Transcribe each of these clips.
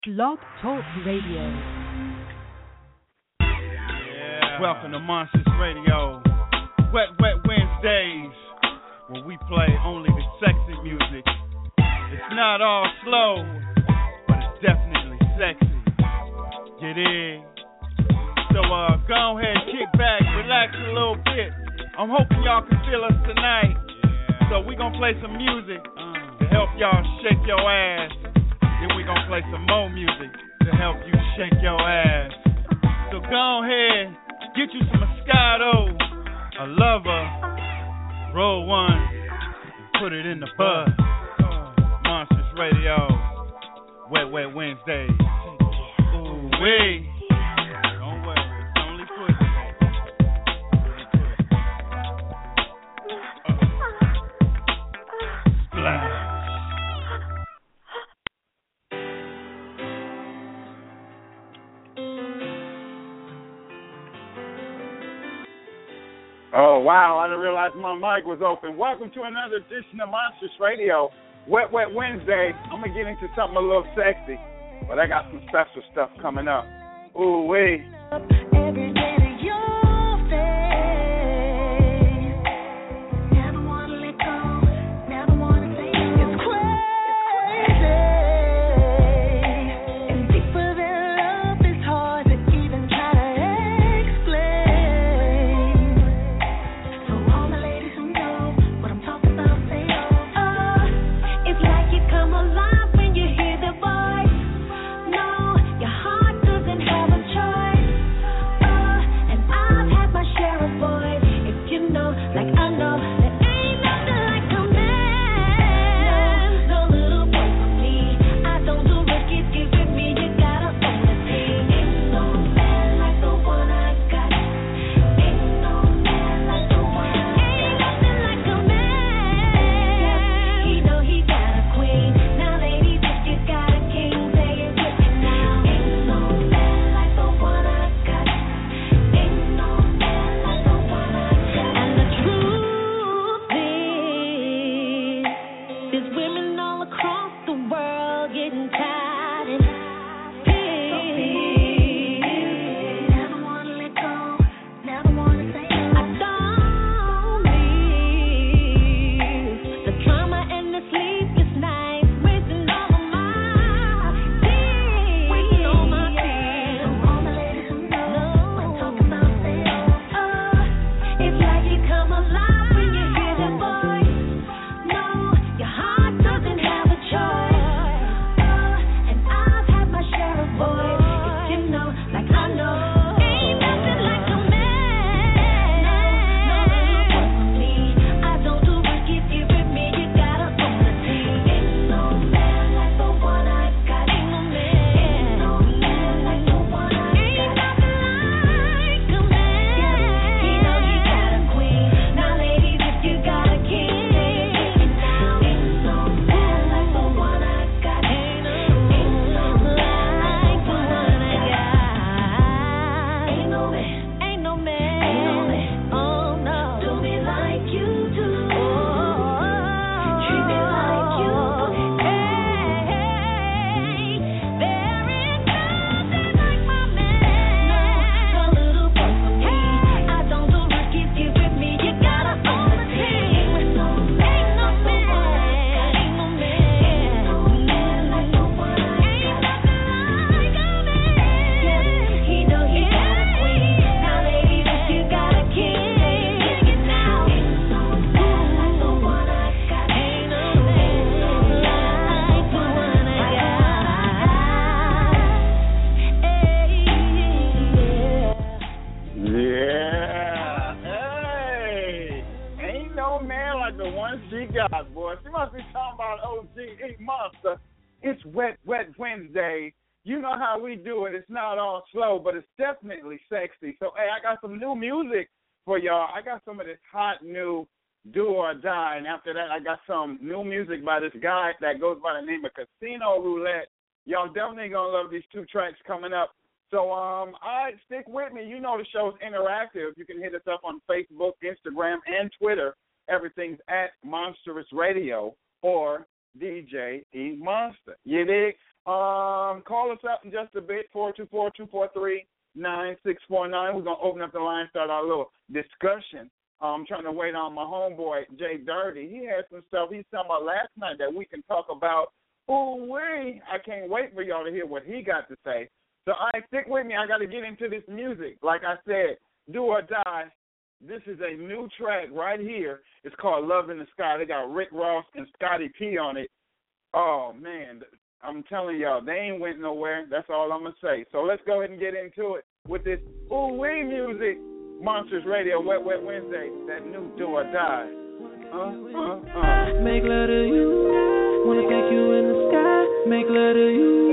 Blog Talk Radio. Yeah. Welcome to Monsters Radio. Wet Wednesdays, where we play only the sexy music. It's not all slow, but it's definitely sexy. Get in. So go ahead, kick back, relax a little bit. I'm hoping y'all can feel us tonight. Yeah. So we gonna play some music to help y'all shake your ass. Then we gonna play some more music to help you shake your ass. So go ahead, get you some Moscato, a lover, roll one, and put it in the bud. Monsters Radio, Wet Wednesdays. Ooh wee. Don't worry, it's only pussy. Splash. Oh, wow, I didn't realize my mic was open. Welcome to another edition of Monsters Radio, Wet Wednesday. I'm going to get into something a little sexy, but I got some special stuff coming up. Ooh, wee. Every day to your face. Never want to let go, never want to say it's crazy. And deeper than love is hard to even try to explain. So all the ladies who know what I'm talking about say, oh, it's like you come alive when you hear their voice. No, your heart doesn't have a choice. And I've had my share of boys. If you know, like I know, there ain't nothing like a man. No little boy for me. I don't do what you give with me. You gotta own the thing. Ain't no man like the one I got. Ain't no man like the one I got. Ain't nothing like a man. He know he got a queen. Now ladies, if you got a king, say it with me now. Ain't no man like the one I got. Ain't no man like the one I got. And the truth is, there's women all across the world getting tired and pissed. Never wanna let go, never wanna say no. I don't miss the drama and the sleepless nights, wasting all of my tears. Wasting all my tears. So all the ladies who know what I'm talking about say, oh, it's like you come alive when you hear that voice. No, your heart doesn't have a choice. And I've had my share of boys. If you know, like I know, ain't nothing like a man. No little boy for me. I don't do what you give with me. You gotta own the team. Ain't no man like the one I got. Ain't no man. Ain't no man like the one I got. Ain't nothing like a man. He know he got a queen. Now ladies, if you got a king, and now ain't no man like the one I got. Ain't no man like the one I got. Ain't no man. Ain't no man. Oh no. Do me like you do. Treat me like you do. Hey, there is nothing like my man. No little boy for me. I don't do what you give with me. You gotta own the team. Ain't no man. Ain't no man. Ain't no man like the one I got. Ain't nothing like a man. He know he got a queen. Now ladies, if you got a king, dig it now. Ain't no man like the one I got. Ain't no man like the one I got. Yeah. Hey. Ain't no man like the one she got, boy. She must be talking about OG Monster. It's Wet Wednesday. You know how we do it. It's not all slow, but it's definitely sexy. So, hey, I got some new music for y'all. I got some of this hot new Do or Die. And after that, I got some new music by this guy that goes by the name of Casino Roulette. Y'all definitely going to love these two tracks coming up. So, all right, stick with me. You know the show's interactive. You can hit us up on Facebook, Instagram, and Twitter. Everything's at Monstrous Radio or DJ E Monster. You dig? Call us up in just a bit, 424-243-9649. We're going to open up the line, start our little discussion. I'm trying to wait on my homeboy, Jay Dirty. He had some stuff he's talking about last night that we can talk about. Ooh-wee. I can't wait for y'all to hear what he got to say. So, stick with me. I got to get into this music. Like I said, Do or Die. This is a new track right here. It's called Love in the Sky. They got Rick Ross and Scotty P on it. Oh, man. I'm telling y'all, they ain't went nowhere. That's all I'm going to say. So let's go ahead and get into it with this ooh-wee music. Monsters Radio, Wet Wet Wednesday. That new Do or Die. Make love to you. Wanna take you in the sky. Make love to you.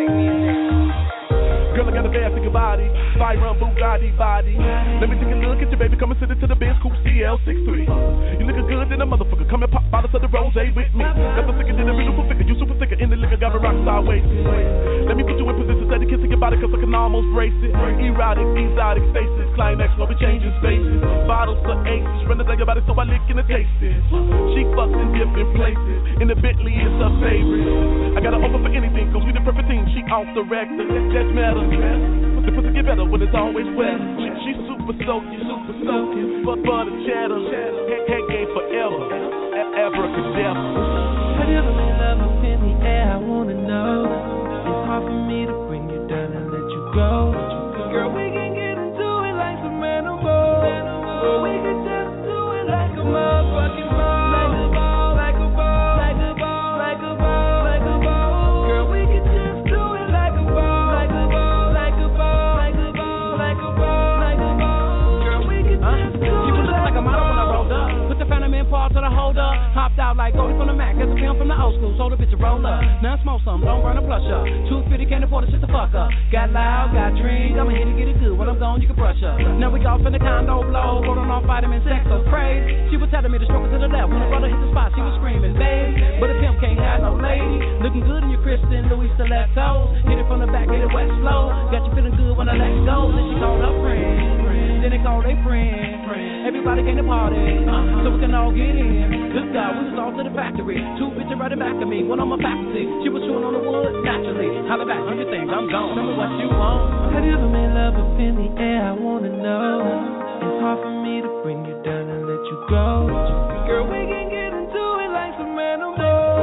Girl, I got a bad big body, fire on Bugatti body. Let me take a look at you, baby. Come and sit into the Benz Coupe CL63. You looking good in a motherfucker. Come and pop bottles of the rose with me. Got the thicker than a beautiful figure. You super thicker in the liquor. Got me rock star wasted. Let me put you in position, steady kissing your body, cause I can almost brace it. Erotic, exotic faces. Climax, where we changing spaces. Bottles of aces. Running down your body so I lick and taste it. She fucks in different places. In the Bentley, it's her favorite. I got her open for anything, cause we the perfect team. She off the record. That's matter. The pussy get better when it's always wet. She super soaking, but the chatter. Head game forever, abracadabra. Have you ever made love up in the air? I wanna know. It's hard for me to bring you down and let you go. Girl, we can get into it like some animals. Or we can just do it like a motherfucking ball. Like a ball, like a ball, like a ball, like a ball, like a ball. Girl, we can just do it like a ball, like a ball. Paul to the holder, hopped out like Goldie from the Mac, as a film from the old school, sold a bitch a roller. Now smoke something, don't burn a plush up. 250 can't afford to shit the fuck up. Got loud, got drink, I'ma hit it, get it good. When I'm gone, you can brush up. Now we off in the condo blow, rolling on vitamin sex, so crazy. She was telling me to stroke it to the left. When the brother hit the spot, she was screaming, baby. But a pimp can't have no lady. Looking good in your Christian Louis stilettos. Hit it from the back, get it wet slow. Got you feeling good when I let go. Then she called her friend. Then they called their friend. Everybody came to party, so we can all get in. Good God, we was all to the factory. Two bitches right back of me, one on my faculty. She was chewing on the wood naturally. Holla back on your things, I'm gone. Tell me what you want. Have you ever made love up in the air? I wanna know. It's hard for me to bring you down and let you go. Girl, we can get into it like some animals.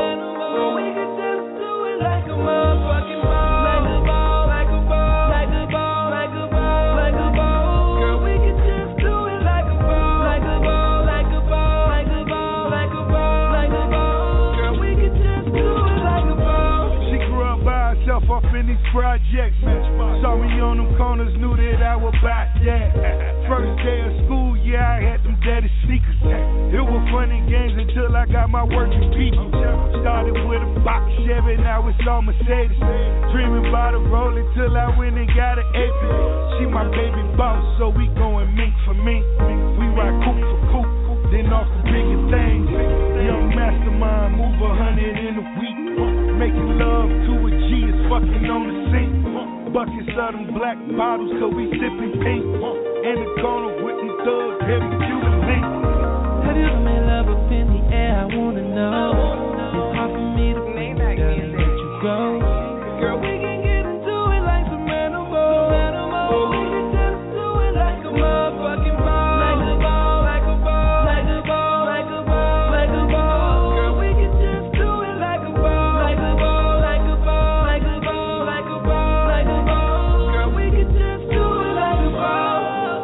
Or we can just do it like a motherfucking ball. Like a ball, like a ball, like a ball, like a ball, like a ball. Girl, we can just do it like a ball, like a ball, like a ball, like a ball, like a ball, like a ball. Girl, we can just do it like a ball. She grew up by herself up in these projects. Saw me on them corners, knew that I was back, yeah. First day of school, yeah, I had them daddy sneakers. It was fun and games until I got my working people. Started with a box Chevy, now it's all Mercedes. Dreaming about a roller till I went and got an apron. She my baby boss, so we going mink for mink. We ride coupe for coupe, then off the bigger things. Young mastermind, move 100 in a week. Making love to a G is fucking on the sink. Buckets of them black bottles, so we sipping pink. In the corner with them thugs, heavy Cuban link. Have you ever made love up in the air? I wanna know. It's hard for me to bring you down and let you go. Girl, we can get into it like some animals. Or we can just do it like a motherfucking ball. Like a ball, like a ball, like a ball, like a ball, like a ball. Girl, we can just do it like a ball. Like a ball, like a ball, like a ball, like a ball, like a ball. Girl, we can just do it like a ball.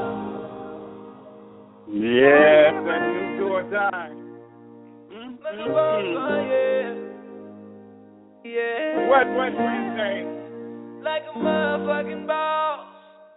Yes, that new Do or Die. Like a ball, yeah. Yeah. Wet Wednesday. Like a motherfucking ball.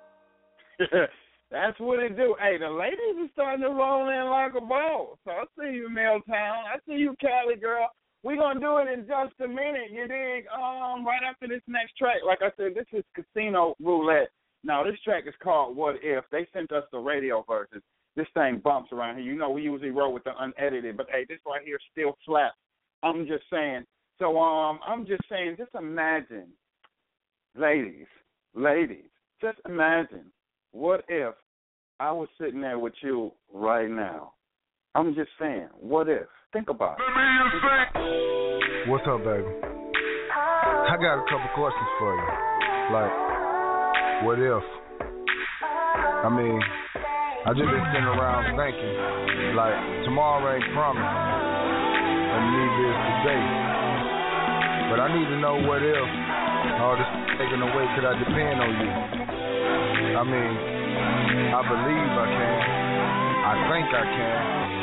That's what it do. Hey, the ladies are starting to roll in like a ball. So I see you, Milltown. I see you, Cali girl. We're going to do it in just a minute, you dig? Right after this next track. Like I said, this is Casino Roulette. Now, this track is called What If. They sent us the radio version. This thing bumps around here. You know, we usually roll with the unedited, but hey, this right here still slaps. I'm just saying. So I'm just saying, just imagine, ladies, just imagine, what if I was sitting there with you right now? I'm just saying, what if? Think about it. What's up, baby? I got a couple questions for you. Like, what if? I mean, I just been sitting around thinking, like, tomorrow ain't promised, and neither is today. But I need to know what if all this taken away, could I depend on you? I mean, I believe I can. I think I can.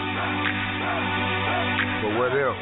But what if?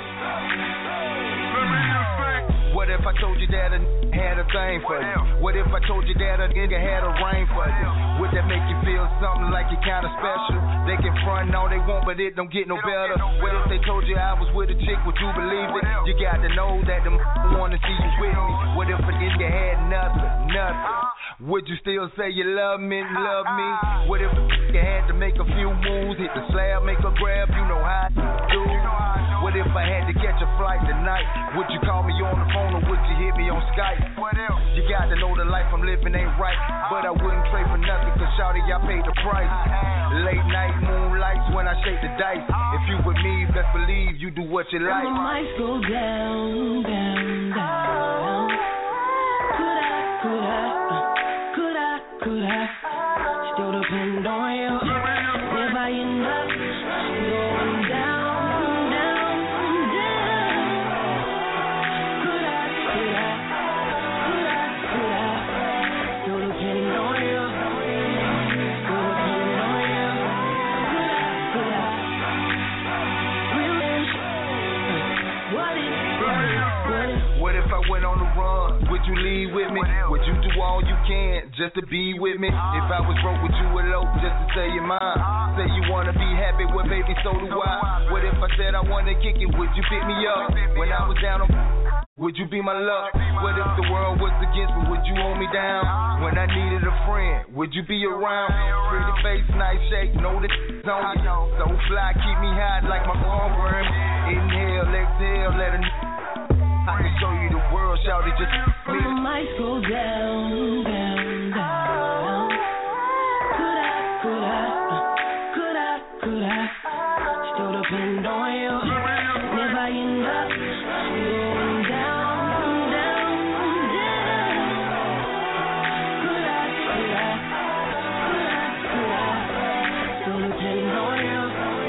What if I told you that a had a thing for you? What if I told you that a nigga had a ring for you? Would that make you feel something like you're kinda special? They can front all they want, but it don't get no better. What if they told you I was with a chick, would you believe it? You got to know that them wanna see you with me. What if a nigga had nothing? Would you still say you love me, What if a nigga had to make a few moves, hit the slab, make a grab, you know how I do? What if I had to catch a flight tonight? Would you call me on the phone or would you hit me on Skype? What else? You got to know the life I'm living ain't right, but I wouldn't trade for nothing, cause shawty, I paid the price. Late night moonlights when I shake the dice. If you with me, best believe you do what you like. The lights go down, down, down. Could I still depend on you? If I end up going down. Went on the run, would you leave with me? Would you do all you can just to be with me? If I was broke, would you elope just to say your mind? Say you wanna be happy, well baby, so do I. What if I said I wanna kick it, would you pick me up? When I was down on, would you be my luck? What if the world was against me, would you hold me down? When I needed a friend, would you be around? Pretty face, nice shape, know the on you. So fly, keep me high like my arm worm. Inhale, exhale, let a I can show you the world, shout it just me. The lights go down, down, down. Could I still depend on you? If I end up going down, down, down. Could I still depend on you?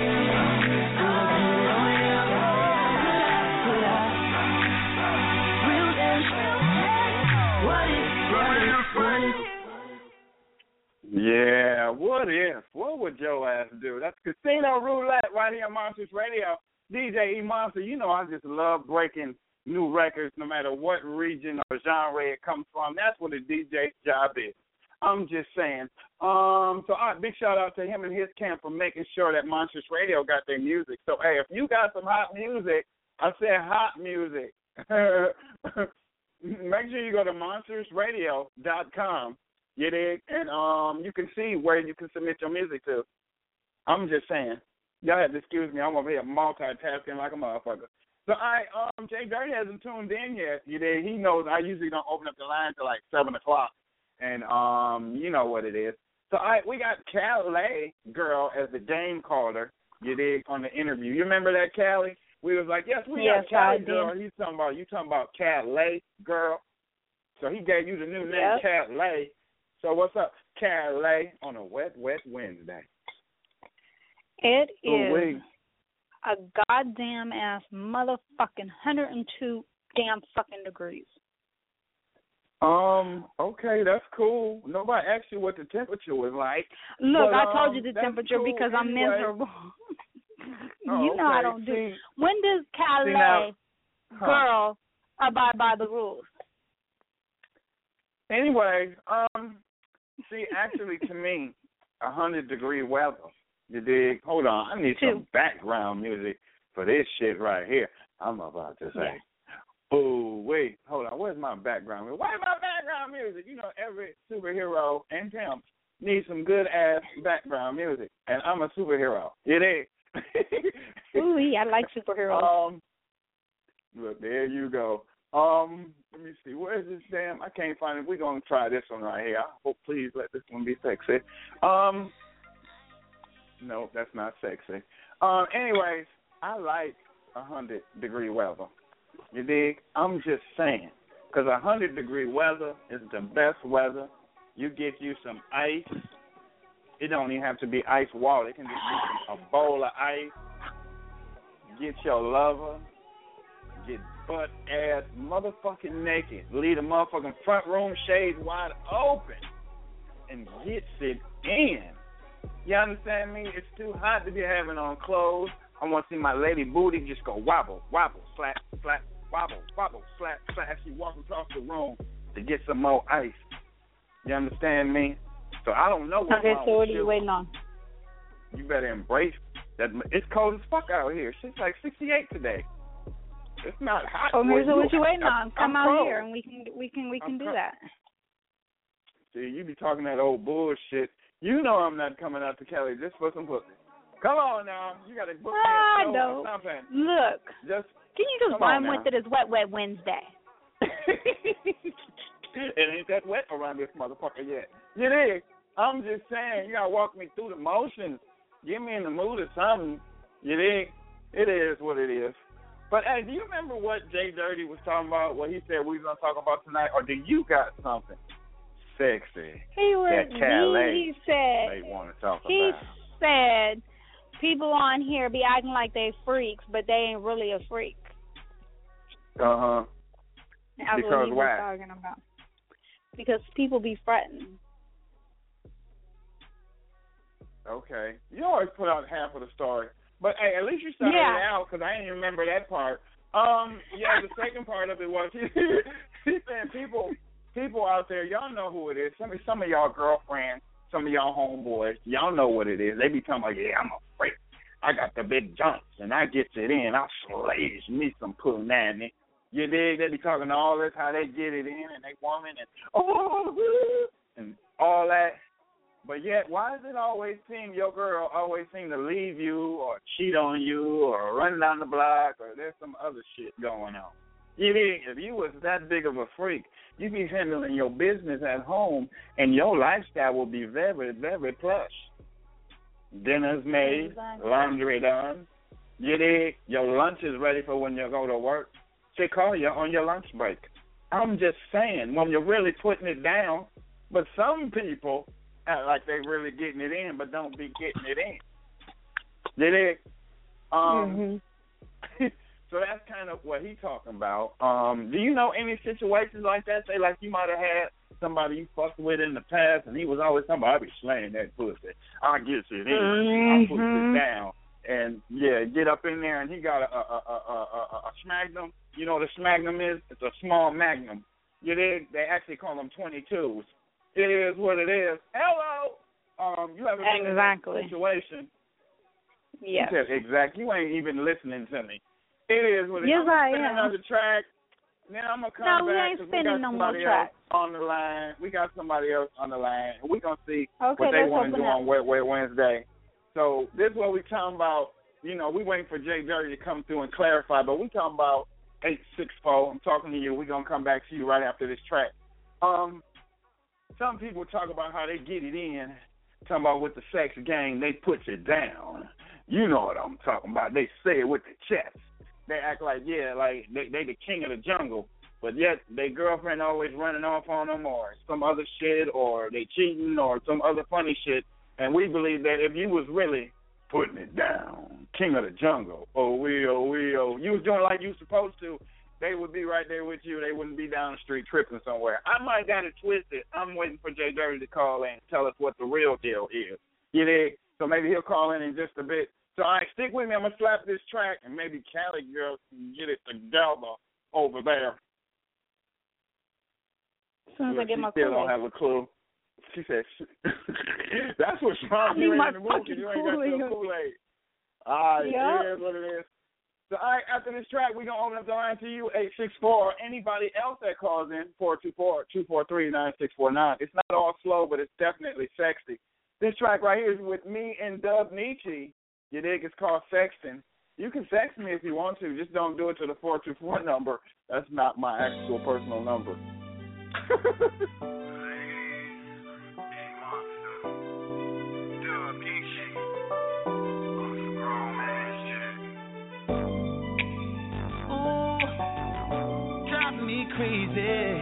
Yeah, what if? What would your ass do? That's Casino Roulette right here on Monsters Radio. DJ E Monster, you know I just love breaking new records no matter what region or genre it comes from. That's what a DJ's job is. I'm just saying. So all right, big shout out to him and his camp for making sure that Monsters Radio got their music. So hey, if you got some hot music, I said hot music. Make sure you go to monstersradio.com. You dig? And you can see where you can submit your music to. I'm just saying. Y'all have to excuse me. I'm over here multitasking like a motherfucker. So Jay Dirty hasn't tuned in yet. You dig? He knows I usually don't open up the line till like 7 o'clock. And you know what it is. So we got Calais girl, as the Dame called her, you dig, on the interview. You remember that, Callie? We was like, yes, got Calais girl. You talking about Calais girl. So he gave you the new name, Calais. So what's up, Calais, on a wet Wednesday? It is a goddamn ass motherfucking 102 damn fucking degrees. Okay, that's cool. Nobody asked you what the temperature was like. Look, but, I told you the temperature cool because I'm miserable. You know I don't do. When does Calais girl abide by the rules? Anyway, actually, to me, 100-degree weather. You dig? Hold on, I need some background music for this shit right here. I'm about to say. Yeah. Oh, wait, hold on. Where's my background music? Where's my background music? You know, every superhero and pimp needs some good-ass background music, and I'm a superhero. You dig? Ooh, I like superheroes. Look, there you go. Let me see. Where's this damn? I can't find it. We're going to try this one right here. I hope, please, let this one be sexy. No, that's not sexy. Anyways, I like 100-degree weather. You dig? I'm just saying. Because 100-degree weather is the best weather. You get you some ice. It don't even have to be ice water. It can just be a bowl of ice. Get your lover. Get butt ass motherfucking naked. Leave the motherfucking front room shades wide open. And gets it in. You understand me? It's too hot to be having on clothes. I want to see my lady booty just go wobble, wobble, slap, slap, wobble, wobble, slap, slap. She walks across the room to get some more ice. You understand me? So I don't know what's wrong so what with are you waiting on? You better embrace that. It's cold as fuck out here. It's like 68 today. It's not hot. Oh, so what you waiting on? Come out cold. here and we can do that. See, you be talking that old bullshit. You know I'm not coming out to Cali just for some pussy. Come on now. You got to book me a show or something. Look. Can you just rhyme with it as Wet Wednesday? It ain't that wet around this motherfucker yet. You dig? I'm just saying, you got to walk me through the motions. Get me in the mood or something. You dig? It is what it is. But, hey, do you remember what Jay Dirty was talking about, what he said we was going to talk about tonight? Or do you got something sexy that Calais may want to talk about? He said people on here be acting like they freaks, but they ain't really a freak. Uh-huh. That's because what he why? was talking about. Because people be fretting. Okay. You always put out half of the story. But, hey, at least you started it out because I didn't remember that part. Yeah, the second part of it was he said people out there, y'all know who it is. Some of y'all girlfriends, some of y'all homeboys, y'all know what it is. They be talking about, yeah, I'm a freak. I got the big jumps, and I gets it in. I slays me some punani. You dig? They be talking all this, how they get it in, and they woman, and all that. But yet, why does it always seem your girl always seem to leave you or cheat on you or run down the block or there's some other shit going on? You dig? If you was that big of a freak, you'd be handling your business at home and your lifestyle will be very, very plush. Dinner's made, laundry done. You dig? Your lunch is ready for when you go to work. They call you on your lunch break. I'm just saying, when you're really putting it down, but some people act like they really getting it in, but don't be getting it in. You dig? So that's kind of what he's talking about. Do you know any situations like that? Say, like you might have had somebody you fucked with in the past, and he was always talking about, I be slaying that pussy. I get it in. I put it down. And, yeah, get up in there, and he got a Smagnum. You know what a Smagnum is? It's a small Magnum. You dig? They actually call them 22s. It is what it is. Hello. You haven't been in that situation. Yes. He said, exactly. You ain't even listening to me. It is what it is. Yes, I am. Another track. Now I'm going to come back. We ain't spinning no more tracks. On the line. We got somebody else on the line. We're going to see what they want to do on Wet Wednesday. So this is what we're talking about. You know, we waiting for Jay Dirty to come through and clarify, but we talking about 864. I'm talking to you. We're going to come back to you right after this track. Some people talk about how they get it in, talking about with the sex game, they put you down. You know what I'm talking about. They say it with the chest. They act like, yeah, like they the king of the jungle, but yet their girlfriend always running off on them or some other shit or they cheating or some other funny shit. And we believe that if you was really putting it down, king of the jungle, you was doing like you was supposed to, they would be right there with you. They wouldn't be down the street tripping somewhere. I might got it twisted. I'm waiting for Jay Dirty to call in and tell us what the real deal is. You dig? So maybe he'll call in just a bit. So, all right, stick with me. I'm going to slap this track, and maybe Cali Girl can get it together over there. As soon as I get my Kool-Aid. Still don't have a clue. She said, that's what's wrong. You ain't in the mood because you ain't got your Kool-Aid. All right, it is what it is. So, all right, after this track, we're going to open up the line to you, 864. Anybody else that calls in, 424-243-9649. It's not all slow, but it's definitely sexy. This track right here is with me and Dub Nietzsche. You dig? It's called Sexting. You can text me if you want to. Just don't do it to the 424 number. That's not my actual personal number. Crazy.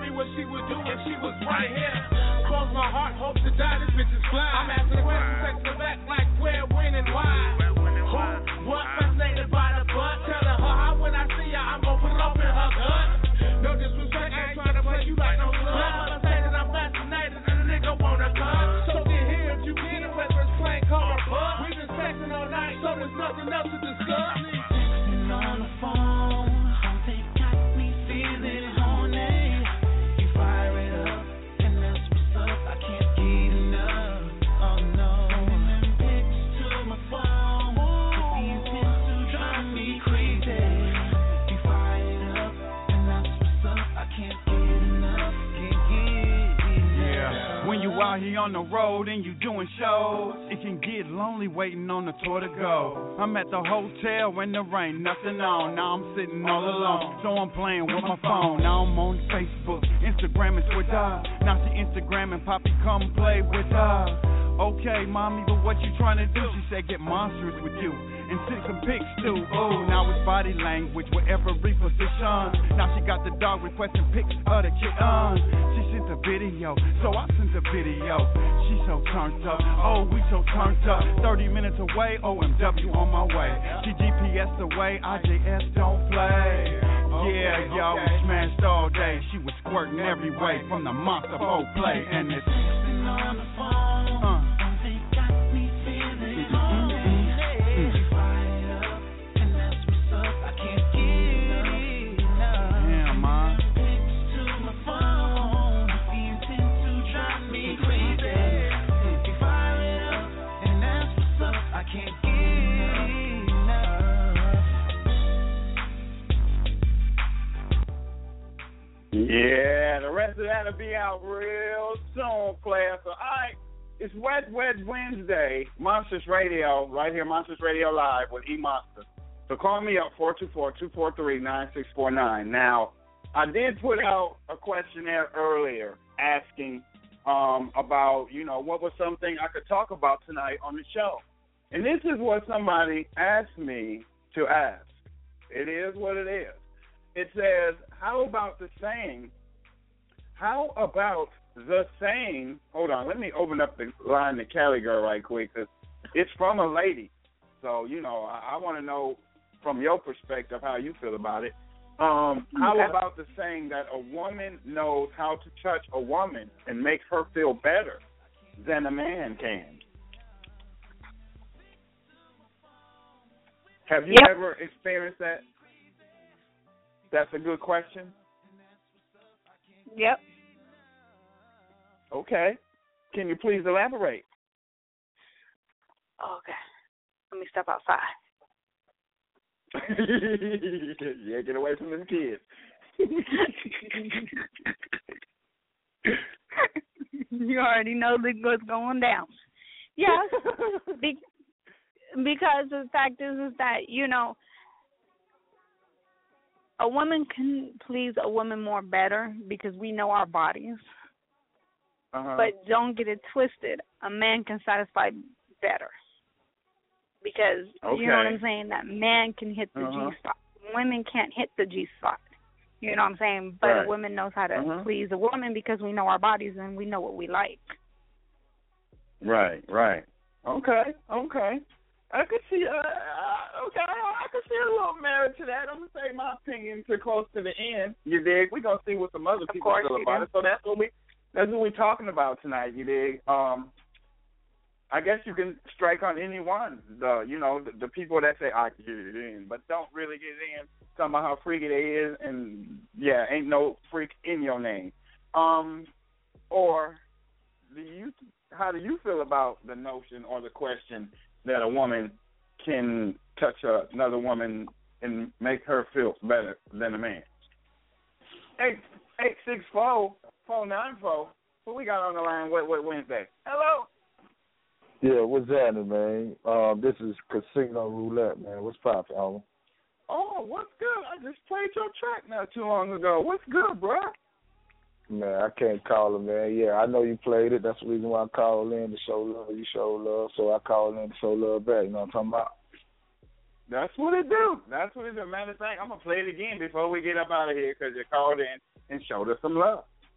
me what she would do if she was right here. Close my heart, hope to die, this bitch is fly. I'm asking questions, text her back like where, when, and why. Who, what, fascinated by the butt. Telling her how when I see her, I'm gon' put it off in her gut. No disrespect, I ain't trying to play you like no blood. But I say that I'm fascinated and a nigga wanna cut. So get here if you can, if it's plain color bud. We've been sexing all night, so there's nothing else to discuss. Texting on the phone, they got me feeling horny. You fire it up, and that's what's up. I can't get enough. Oh no, sending pics to my phone. The intent to drive me crazy. You fire it up, and that's what's up. I can't get enough. Can't get enough. Yeah, when you out here on the road and you doing shows, it can get lonely waiting on the tour to go. I'm at the hotel when there ain't nothing on. Now I'm sitting all alone, so I'm playing with my phone. Now I'm on Facebook, Instagram, and Twitter. Now she Instagram and Poppy come play with her. Okay, mommy, but what you trying to do? She said get monstrous with you and send some pics too. Oh, now it's body language with every position. Now she got the dog requesting pics of the kitten. She sent a video, so I sent a video. She so turned up, oh, we so turned up. 30 minutes away, OMW on my way. She GPS away, IJS don't play. Yeah, y'all, we smashed all day. She was squirting every way from the monster whole play. And it's on the phone. They got me feeling horny. Fire up, and that's what's up. I can't get enough. Yeah, man. Pics to my phone. The intent to drive me crazy. Fire it up, and that's what's up. I can't get enough. Yeah, the rest of that'll be out real soon, player. So, all right, it's Wet Wednesday, Monsters Radio, right here, Monsters Radio Live with E-Monster. So call me up, 424-243-9649. Now, I did put out a questionnaire earlier asking about, what was something I could talk about tonight on the show. And this is what somebody asked me to ask. It is what it is. It says, how about the saying, hold on, let me open up the line to Cali Girl right quick, because it's from a lady. So, I want to know from your perspective how you feel about it. How about the saying that a woman knows how to touch a woman and make her feel better than a man can? Have you ever experienced that? That's a good question. Yep. Okay. Can you please elaborate? Okay. Let me step outside. Yeah, get away from them kids. You already know what's going down. Yeah. Because the fact is that, a woman can please a woman more better because we know our bodies. Uh-huh. But don't get it twisted. A man can satisfy better. Because, you know what I'm saying, that man can hit the G-spot. Women can't hit the G-spot. You know what I'm saying? But a woman knows how to please a woman because we know our bodies and we know what we like. Right. Okay. I could see, I could see a little merit to that. I'm going to say my opinion to close to the end. You dig? We're going to see what some other people feel about it. So that's what we're talking about tonight, you dig? I guess you can strike on anyone. The people that say, I can get it in, but don't really get it in. Talking about how freaky they is, and, ain't no freak in your name. Or how do you feel about the notion or the question that a woman can touch another woman and make her feel better than a man? 864-494. What we got on the line? What Wednesday? Hello. Yeah, what's happening, man? This is Casino Roulette, man. What's poppin', homie? Oh, what's good? I just played your track not too long ago. What's good, bro? Man, I can't call it, man. Yeah, I know you played it. That's the reason why I called in to show love. You show love, so I called in to show love back. You know what I'm talking about? That's what it do. Matter of fact, I'm going to play it again before we get up out of here because you called in and showed us some love.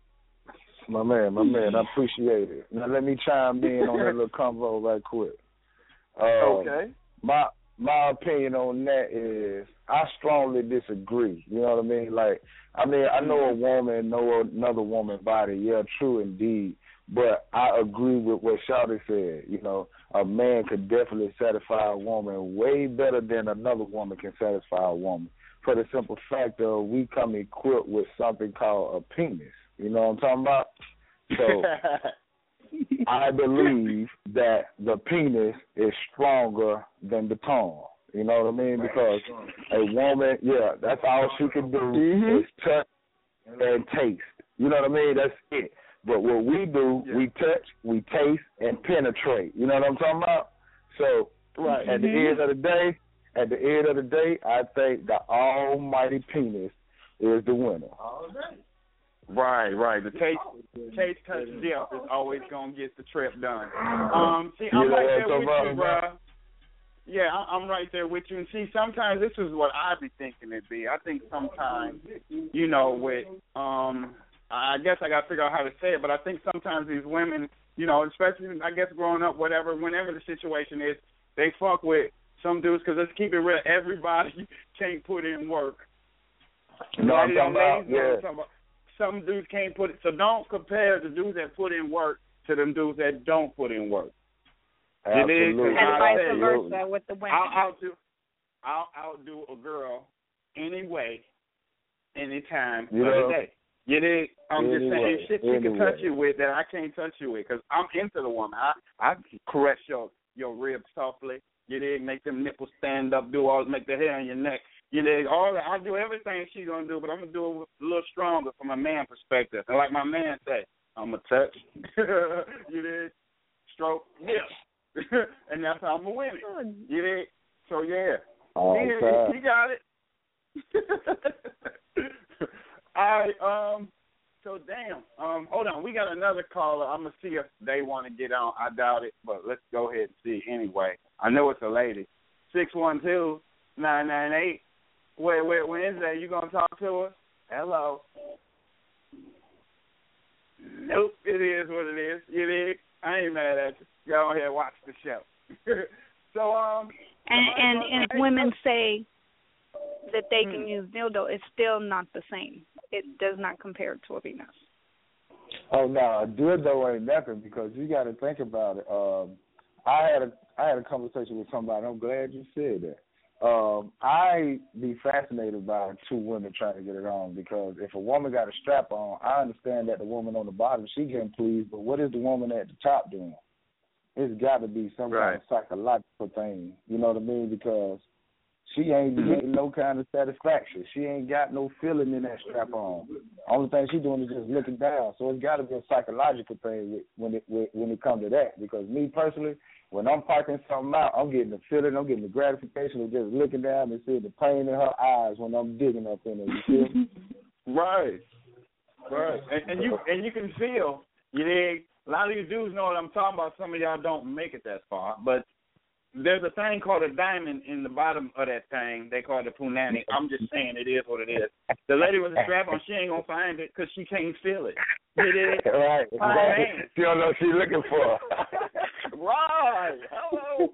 My man, I appreciate it. Now let me chime in on that little convo right quick. Okay. My opinion on that is I strongly disagree. You know what I mean? I know a woman know another woman's body. Yeah, true indeed. But I agree with what Shawty said. You know, a man could definitely satisfy a woman way better than another woman can satisfy a woman. For the simple fact of we come equipped with something called a penis. You know what I'm talking about? So I believe that the penis is stronger than the tongue. You know what I mean? Because a woman, that's all she can do is touch and taste. You know what I mean? That's it. But what we do, we touch, we taste, and penetrate. You know what I'm talking about? So at the end of the day, I think the almighty penis is the winner. Right. The taste touch depth is always gonna get the trip done. See, I'm right there with you, bro. Yeah, I'm right there with you. And see, sometimes this is what I be thinking it be. I think sometimes, you know, with I guess I gotta figure out how to say it, but I think sometimes these women, you know, especially I guess growing up, whatever, whenever the situation is, they fuck with some dudes because let's keep it real. Everybody can't put in work. No, I'm talking about, some dudes can't put it. So don't compare the dudes that put in work to them dudes that don't put in work. Absolutely. And vice versa with the women. I'll outdo a girl anyway, anytime, every day. You dig? I'm just saying, shit she can touch you with that I can't touch you with, because I'm into the woman. I caress your ribs softly. You dig? Make them nipples stand up, make the hair on your neck. You dig? I do everything she's gonna do, but I'm gonna do it a little stronger from a man perspective. And like my man say, I'm gonna touch. You dig? Stroke, and that's how I'm gonna win it. You dig? So yeah, he got it. All right, so damn. Hold on, we got another caller. I'm gonna see if they want to get on. I doubt it, but let's go ahead and see anyway. I know it's a lady. 612-998. Wait, Wednesday, you gonna talk to her? Hello. Nope, it is what it is. You dig? I ain't mad at you. Go ahead and watch the show. So and if women say that they can use dildo, it's still not the same. It does not compare to a penis. Oh no, a dildo ain't nothing, because you got to think about it. I had a conversation with somebody. I'm glad you said that. I be fascinated by two women trying to get it on, because if a woman got a strap on, I understand that the woman on the bottom, she getting pleased, but what is the woman at the top doing? It's got to be some kind of psychological thing, you know what I mean? Because she ain't getting no kind of satisfaction. She ain't got no feeling in that strap on. Only thing she doing is just looking down. So it's got to be a psychological thing when it comes to that. Because me personally, when I'm parking something out, I'm getting the feeling, I'm getting the gratification of just looking down and seeing the pain in her eyes when I'm digging up in it. You feel me? Right. And you can feel, you dig? A lot of you dudes know what I'm talking about. Some of y'all don't make it that far, but there's a thing called a diamond in the bottom of that thing. They call it a punani. I'm just saying it is what it is. The lady with the strap on, she ain't going to find it because she can't feel it. Right. She don't know what she's looking for. Right. Hello.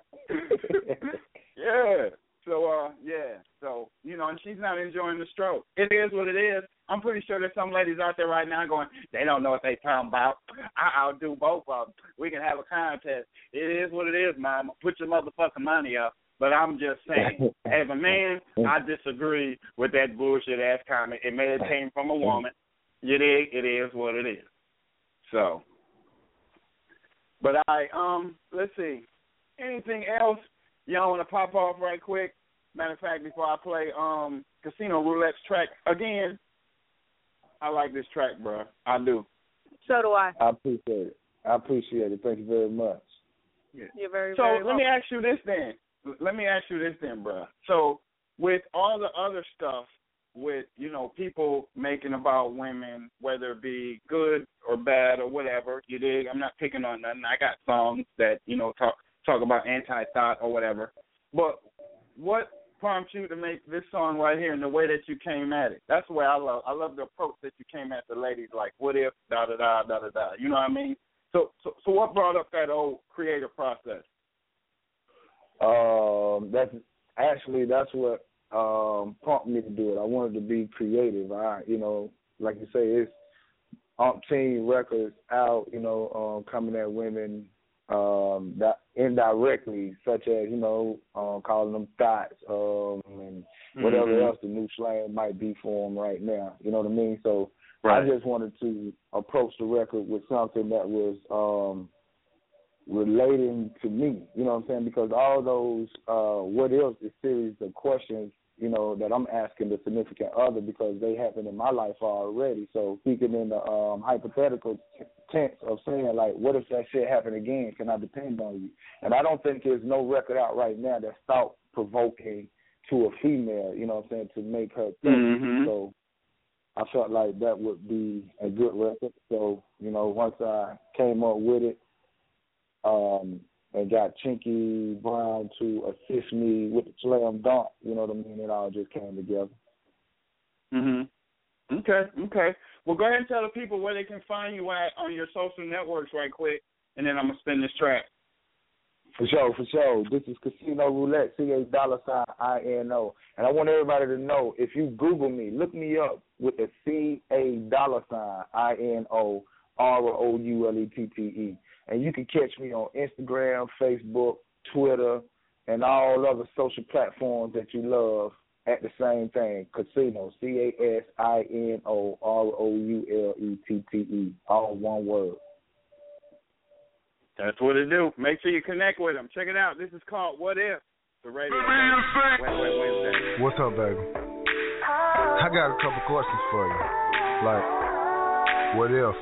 Yeah. So, you know, and she's not enjoying the stroke. It is what it is. I'm pretty sure there's some ladies out there right now going, they don't know what they talking about. I'll do both of them. We can have a contest. It is what it is, mama. Put your motherfucking money up. But I'm just saying, as a man, I disagree with that bullshit-ass comment. It may have came from a woman. You dig? It is what it is. So, but let's see. Anything else y'all want to pop off right quick? Matter of fact, before I play Casino Roulette's track again, I like this track, bro. I do. So do I. I appreciate it. Thank you very much. Yeah. You're very, so very let me ask you this then, bro. So with all the other stuff, with, you know, people making about women, whether it be good or bad or whatever, you dig? I'm not picking on nothing. I got songs that, you know, talk about anti-thought or whatever. But what prompt you to make this song right here and the way that you came at it? That's the way I love. I love the approach that you came at the ladies, like what if da da da da da da. You know what I mean? So what brought up that old creative process? That's what prompted me to do it. I wanted to be creative. Like you say, it's umpteen records out, coming at women that indirectly, such as, calling them thoughts and whatever else the new slang might be for them right now. You know what I mean? So I just wanted to approach the record with something that was relating to me, you know what I'm saying? Because all those what else is series of questions, that I'm asking the significant other because they happen in my life already. So speaking in the hypothetical tense of saying, like, what if that shit happen again? Can I depend on you? And I don't think there's no record out right now that's thought-provoking to a female, you know what I'm saying, to make her think. Mm-hmm. So I felt like that would be a good record. So, once I came up with it, and got Chinky Brown to assist me with the slam dunk, you know what I mean? It all just came together. Okay. Well, go ahead and tell the people where they can find you at on your social networks right quick, and then I'm going to spin this track. For sure. This is Casino Roulette, CA$INO. And I want everybody to know, if you Google me, look me up with the CA$INO ROULETTE. And you can catch me on Instagram, Facebook, Twitter, and all other social platforms that you love at the same thing. Casino, CASINO ROULETTE, all one word. That's what it do. Make sure you connect with them. Check it out. This is called What If? The radio. Wednesday. What's up, baby? I got a couple questions for you. Like, what if?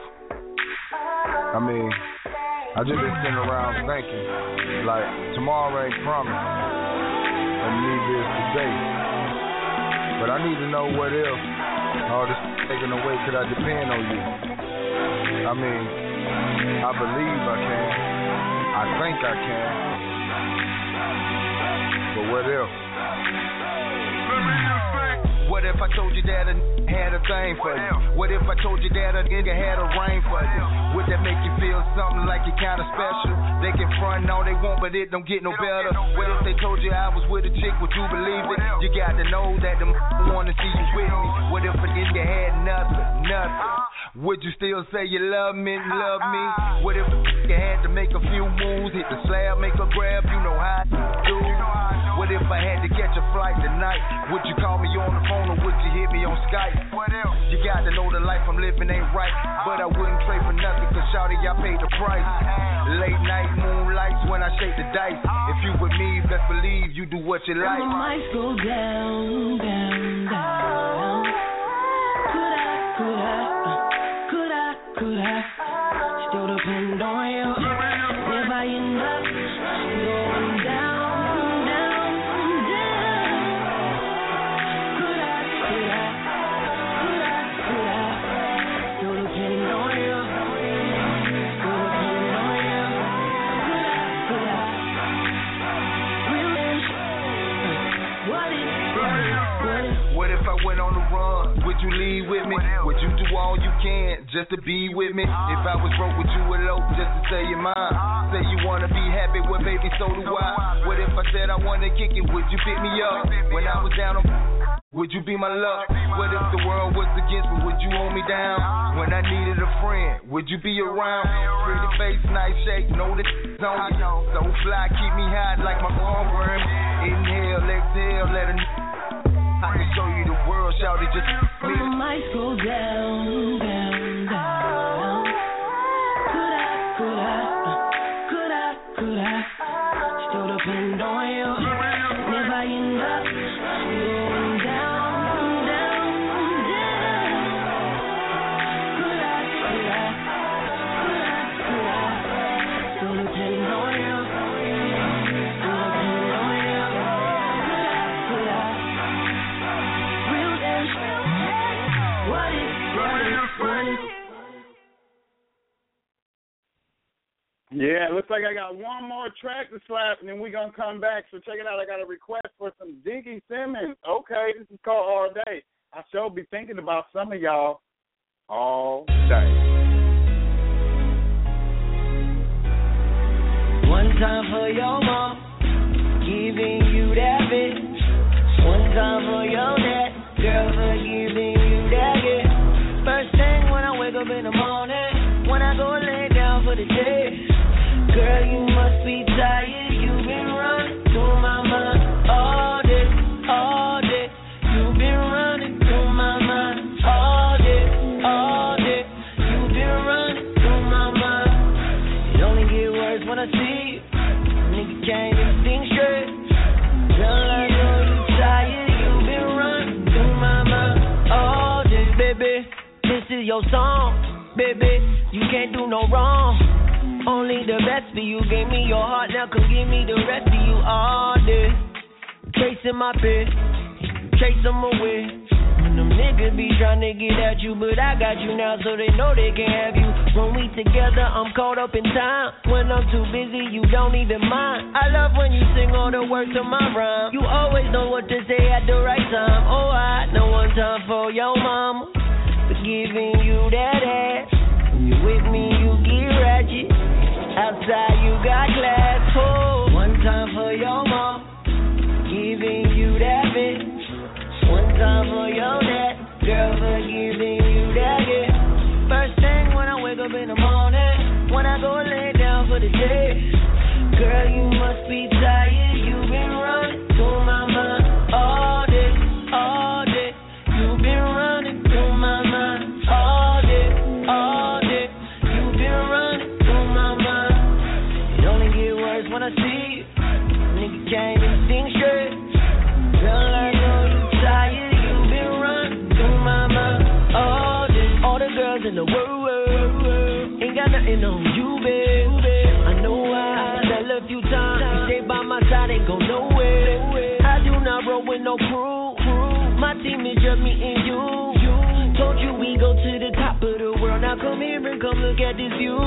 I just been sitting around thinking, like, tomorrow ain't promised, and neither is today. But I need to know what if all this taken away, could I depend on you? I believe I can. I think I can. But what if? What if I told you that a had a thing for you? What if I told you that a nigga had a rain for you? Would that make you feel something like you're kinda special? They can front all they want, but it don't get no better. What if they told you I was with a chick, would you believe it? You got to know that them wanna see you with me. What if a nigga had nothing? Would you still say you love me? What if a nigga had to make a few moves, hit the slab, make a grab, you know how to do? What if I had to catch a flight tonight? Would you call me on the phone or would you hit me on Skype? What else? You got to know the life I'm living ain't right, but I wouldn't trade for nothing, cause shawty, I paid the price. Late night moonlights when I shake the dice. If you with me, best believe you do what you like. The mics go down, down, down. Could I still depend on you? If I end up going down. Would you leave with me? Would you do all you can just to be with me? If I was broke, would you elope just to say you're mine? Say you wanna be happy, well baby, so do I. What if I said I wanna kick it? Would you pick me up? When I was down on, would you be my luck? What if the world was against me? Would you hold me down? When I needed a friend, would you be around? Pretty face, nice shape, know that it's on you. So fly, keep me high like my arm. Inhale, exhale, let a I can show you the world, shout it just me. The mics go down, down, down. Could I still depend on you? If I end up going down, down, down. Could I still depend on you? Yeah, it looks like I got one more track to slap, and then we're going to come back. So check it out. I got a request for some Diggy Simmons. Okay, this is called All Day. I sure be thinking about some of y'all all day. One time for your mom, giving you that bitch. One time for your dad, girl, for giving you that gift. First thing when I wake up in the morning, when I go lay down for the day. Girl, you must be tired, you've been running through my mind all day, all day. You've been running through my mind all day, all day. You've been running through my mind. It only get worse when I see you, nigga can't even think straight. Girl, I know you tired, you've been running through my mind all day. Baby, this is your song, baby, you can't do no wrong. Only the best for you. Gave me your heart, now come give me the rest of you all day. Chasing my bitch, chase them away. When them niggas be trying to get at you, but I got you now so they know they can have you. When we together, I'm caught up in time. When I'm too busy, you don't even mind. I love when you sing all the words to my rhyme. You always know what to say at the right time. Oh, I know one time for your mama, for giving you that ass. When you with me, you get ratchet. Outside you got class, oh. One time for your mom, giving you that bitch. One time for your dad, girl, for giving you that gift. First thing when I wake up in the morning, when I go lay down for the day. Girl, you must be tired, you've been running through my mind all day, all day. You've been running through my mind all day, all day. You've been running through my mind. When I see you, nigga can't even think straight. Girl, I know you tired, you've been running through my mind all day. All the girls in the world ain't got nothing on you, babe. I know I left you time. You stay by my side, ain't go nowhere. I do not roll with no crew. My team is just me and you. Told you we go to the top of the world. Now come here and come look at this view.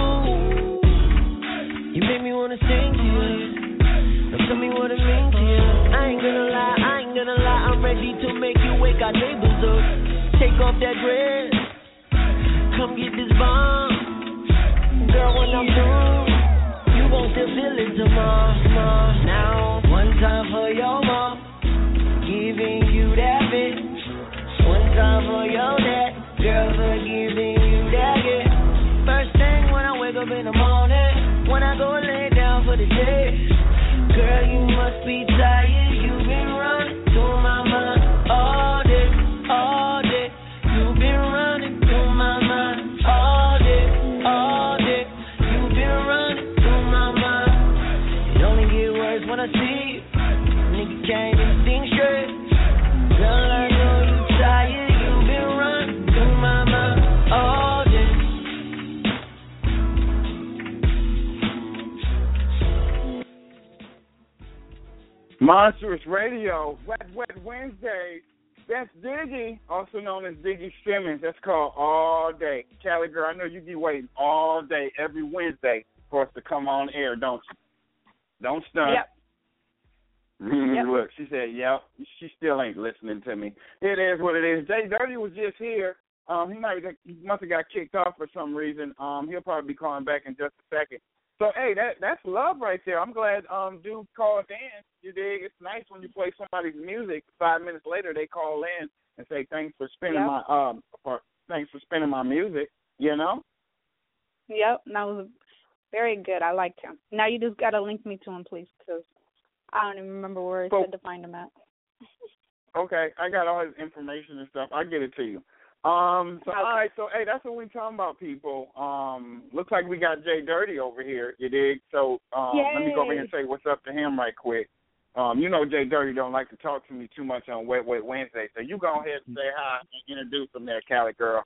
You make me wanna sing to you. Now tell me what it means to you. I ain't gonna lie, I'm ready to make you wake our neighbors up. Take off that dress, come get this bomb. Girl, when I'm through, you won't still feel it tomorrow. Now, one time for your mom, giving you that bitch. One time for your dad, girl, for giving you that gift. First thing when I wake up in the morning, when I go lay down for the day. Girl, you must be tired, you've been running through my mind all day, all day. You've been running through my mind all day, all day. You've been running through my mind. It only get worse when I see you, nigga can't even think straight. Girl, I know you tired, you've been running through my mind all day. Monstrous Radio, Wet Wednesday. That's Diggy, also known as Diggy Simmons. That's called All Day. Cali girl, I know you be waiting all day, every Wednesday, for us to come on air, don't you? Don't stunt. Yep. Look, she said, yep. She still ain't listening to me. It is what it is. Jay Dirty was just here. He must have got kicked off for some reason. He'll probably be calling back in just a second. So, hey, that's love right there. I'm glad dude called in. You dig? It's nice when you play somebody's music. 5 minutes later, they call in and say thanks for spinning my music. You know? Yep, that was very good. I liked him. Now you just gotta link me to him, please, because I don't even remember where it said to find him at. Okay, I got all his information and stuff. I'll get it to you. All right, so hey, that's what we're talking about, people. Looks like we got Jay Dirty over here, you dig? So let me go over here and say what's up to him right quick. You know Jay Dirty don't like to talk to me too much on Wet Wednesday, so you go ahead and say hi and introduce him there, Cali girl.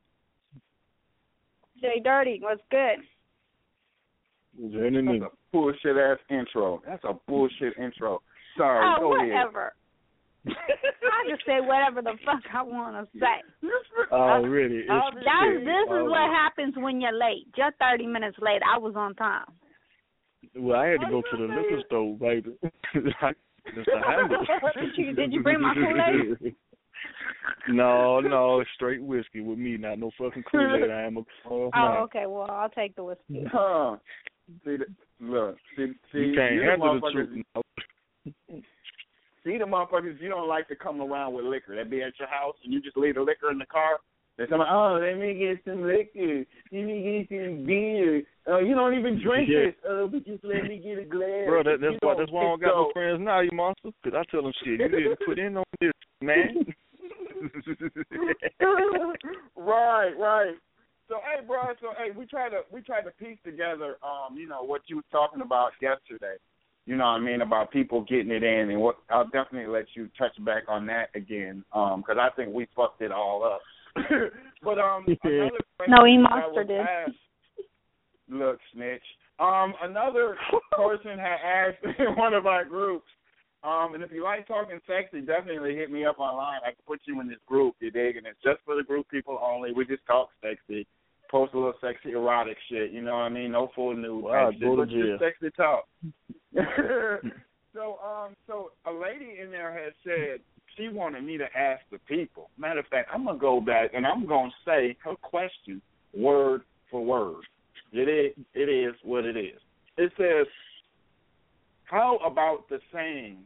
Jay Dirty, what's good? That's a bullshit ass intro. That's a bullshit intro. Sorry, go whatever. ahead. I just say whatever the fuck I want to say. Oh, really? This is what happens when you're late. You're 30 minutes late. I was on time. Well, I had to go to the liquor store, baby. Did you bring my Kool-Aid? No, straight whiskey with me, not no fucking Kool-Aid. I am a okay. Well, I'll take the whiskey. See, you can't handle the truth. See the motherfuckers you don't like to come around with liquor. They be at your house and you just leave the liquor in the car. They're talking, let me get some liquor. Let me get some beer. You don't even drink it. But just let me get a glass. Bro, that's why I don't got no friends now, you monster. Because I tell them, shit, you need to put in on this, man. Right. So we try to piece together, what you were talking about yesterday. You know what I mean, about people getting it in, and I'll definitely let you touch back on that again, because I think we fucked it all up. But no, E-Monster did. Look, snitch. Another person had asked in one of our groups, and if you like talking sexy, definitely hit me up online. I can put you in this group, you dig? And it's just for the group people only. We just talk sexy, post a little sexy erotic shit. You know what I mean? No full nude. Wow, just sexy talk. So a lady in there has said she wanted me to ask the people. Matter of fact, I'm gonna go back and I'm gonna say her question word for word. It is what it is. It says, how about the saying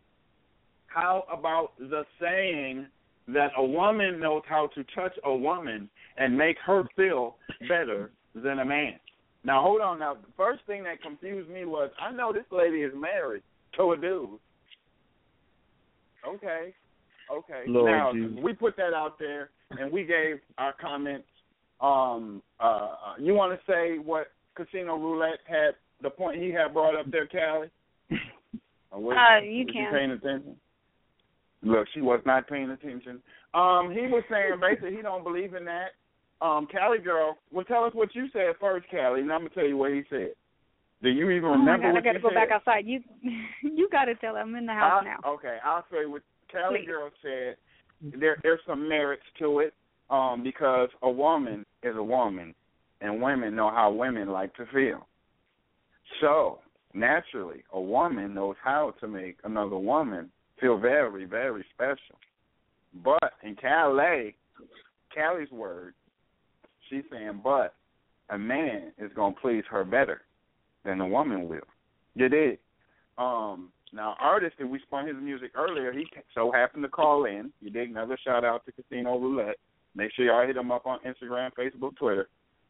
that a woman knows how to touch a woman and make her feel better than a man? Now, hold on. Now, the first thing that confused me was, I know this lady is married to a dude. Okay. Lord now, Jesus. we put that out there, and we gave our comments. You want to say what Casino Roulette had, the point he had brought up there, Callie? You can. You paying attention? Look, she was not paying attention. He was saying basically he don't believe in that. Callie girl, well, tell us what you said first, Callie, and I'm gonna tell you what he said. Do you even remember what you said? I gotta go back outside. You gotta tell him. I'm in the house now. Okay, I'll say what Callie girl said. There's some merits to it, because a woman is a woman, and women know how women like to feel. So naturally, a woman knows how to make another woman feel very, very special. But in Callie's words, she's saying, but a man is going to please her better than a woman will. You dig? Now, artist, and we spun his music earlier, he so happened to call in. You dig? Another shout-out to Casino Roulette. Make sure y'all hit him up on Instagram, Facebook, Twitter.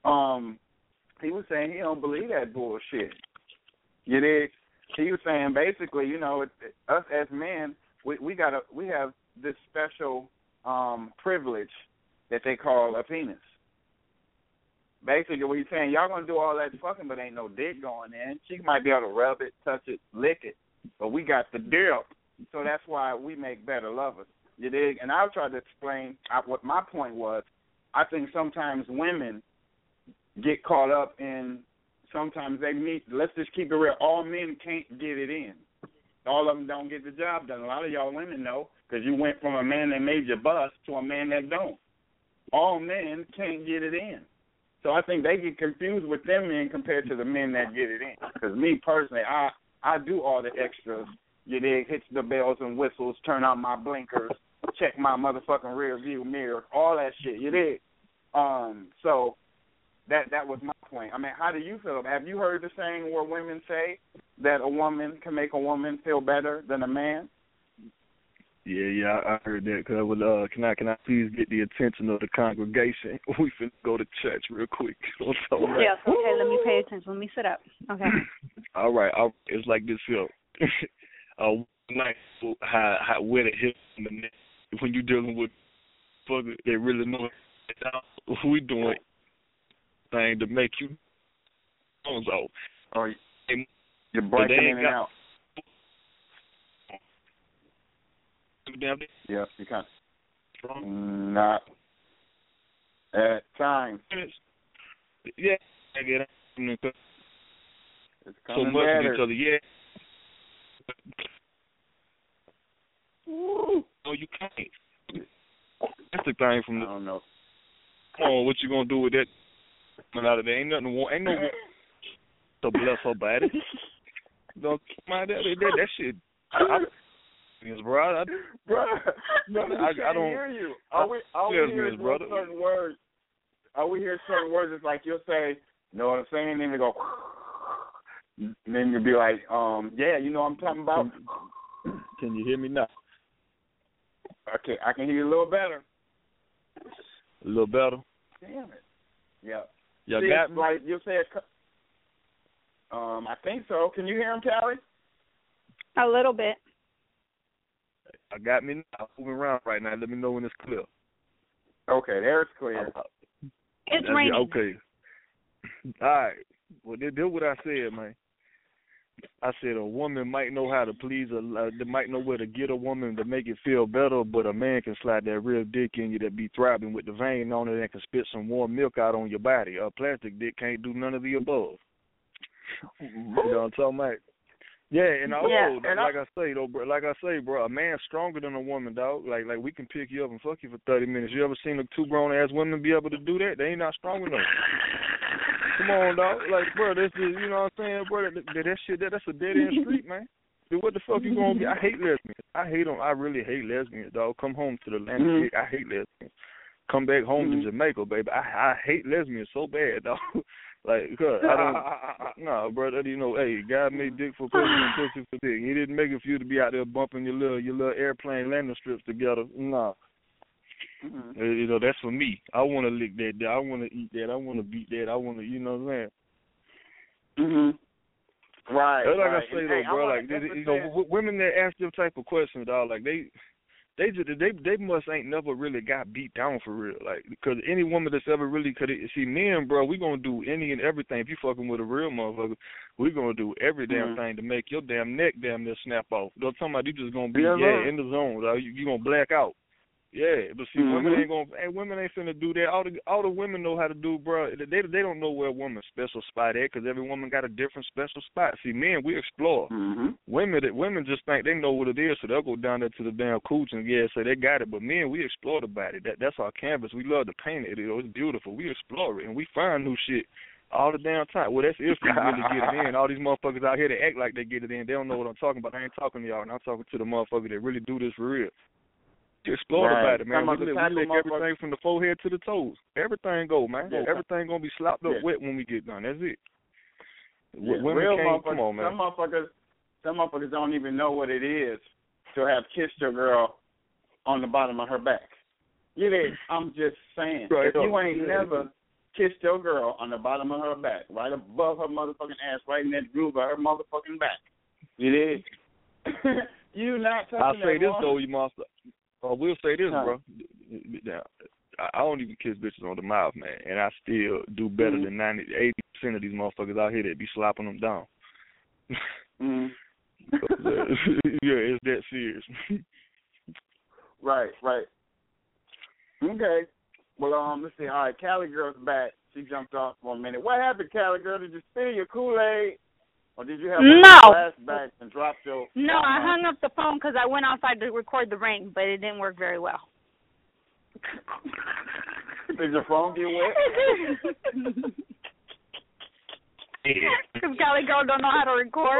He was saying he don't believe that bullshit. You dig? He was saying basically, us as men, we have this special privilege that they call a penis. Basically, what he's saying, y'all gonna do all that fucking, but ain't no dick going in. She might be able to rub it, touch it, lick it, but we got the dip, so that's why we make better lovers. You dig? And I'll try to explain what my point was. I think sometimes women get caught up in. Sometimes they meet. Let's just keep it real. All men can't get it in. All of them don't get the job done. A lot of y'all women know, because you went from a man that made you bust to a man that don't. All men can't get it in. So I think they get confused with them men compared to the men that get it in. Because me personally, I do all the extras. You dig? Hit the bells and whistles, turn on my blinkers, check my motherfucking rear view mirror, all that shit. You dig? So that was my point. I mean, how do you feel? Have you heard the saying where women say that a woman can make a woman feel better than a man? Yeah, I heard that. Cause I would, can I please get the attention of the congregation? We finna go to church real quick. Yes, okay, let me pay attention. Let me sit up. Okay. All right, it's like this here. Nice, how wet it hits in the neck. When you're dealing with fuckers, they really know it. We doing thing to make you bones off. Or you're breaking in and out. Yes, you can. Not at times. Yeah, I get it. It's so coming much better. of each other, yeah. No, you can't. That's the thing from the. I don't know. Come on, what you gonna do with that? There ain't nothing. Ain't no to bless her body. Don't mind that shit. Bro, I don't hear you. All we hear is certain words. All we hear certain words is like you'll say, you know what I'm saying? Then they go, then you'll be like, yeah, you know what I'm talking about? Can you hear me now? Okay, I can hear you a little better. A little better? Damn it. Yeah. You See, got me? like you'll say, I think so. Can you hear him, Callie? A little bit. I got me now. I'm moving around right now. Let me know when it's clear. Okay, there it's clear. It's raining. Okay. All right. Well, that's what I said, man. I said a woman might know how to please they might know where to get a woman to make it feel better, but a man can slide that real dick in you that be throbbing with the vein on it and can spit some warm milk out on your body. A plastic dick can't do none of the above. You know what I'm talking about? Yeah, and also, like I say, bro, a man's stronger than a woman, dog. Like we can pick you up and fuck you for 30 minutes. You ever seen two grown ass women be able to do that? They ain't not strong enough. Come on, dog. Like, bro, this is, you know what I'm saying, bro? That shit, that's a dead end street, man. Dude, what the fuck you gonna be? I hate lesbians. I hate them. I really hate lesbians, dog. Come home to the land. I hate lesbians. Come back home to Jamaica, baby. I hate lesbians so bad, dog. Like, cause I don't, nah, brother. You know, hey, God made dick for pussy and pussy for dick. He didn't make it for you to be out there bumping your little airplane landing strips together. Nah. You know, that's for me. I want to lick that. I want to eat that. I want to beat that. I want to, you know what I'm saying? Right. That's like right. I say though, bro. Like, you know, women that ask them type of questions, dog, like they must ain't never really got beat down for real. Like, because any woman that's ever really see men, bro, we gonna do any and everything. If you fucking with a real motherfucker, we gonna do every damn thing to make your damn neck damn near snap off. Don't talking about you just gonna be in the zone. Dog. You gonna black out. Yeah, but see, women ain't finna do that. All the women know how to do, bro. They don't know where a woman's special spot at, because every woman got a different special spot. See, men, we explore. Women just think they know what it is, so they'll go down there to the damn cooch and say they got it. But men, we explore the body. That's our canvas. We love to paint it. It's beautiful. We explore it and we find new shit all the damn time. Well, that's if we really get it in. All these motherfuckers out here that act like they get it in, they don't know what I'm talking about. I ain't talking to y'all, and I'm talking to the motherfuckers that really do this for real. Explore the body, man. We lick everything from the forehead to the toes. Everything go, man. Yeah. Everything gonna be slopped up wet when we get done. That's it. Women can't, come on, man. Some motherfuckers don't even know what it is to have kissed your girl on the bottom of her back. You know, I'm just saying. Right, if you ain't never kissed your girl on the bottom of her back, right above her motherfucking ass, right in that groove of her motherfucking back, you did. You not touching I'll say that this though, you monster. I will say this, bro. Now, I don't even kiss bitches on the mouth, man, and I still do better than 80% of these motherfuckers out here that be slopping them down. Yeah, it's that serious. Right. Okay. Well, let's see. All right, Cali girl's back. She jumped off for a minute. What happened, Cali girl? Did you spill your Kool-Aid? Or did you have flashbacks and dropped your... No, I hung up the phone because I went outside to record the ring, but it didn't work very well. Did your phone get wet? Because Cali girl don't know how to record.